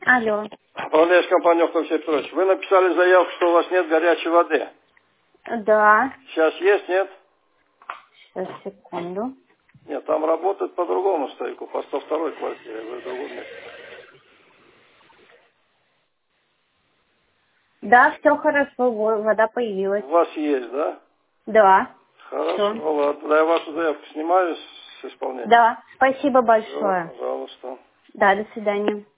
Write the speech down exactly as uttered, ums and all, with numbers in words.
Алло. Управляющая компания Алексей Петрович, вы написали заявку, что у вас нет горячей воды. Да. Сейчас есть, нет? Сейчас, секунду. Нет, там работает по другому стойку, по сто второй квартире, вы в другом месте. Да, все хорошо, во- вода появилась. У вас есть, да? Да. Хорошо, Всё. ну ладно. Да, я вашу заявку снимаю с исполнения. Да, спасибо Все, большое. пожалуйста. Да, до свидания.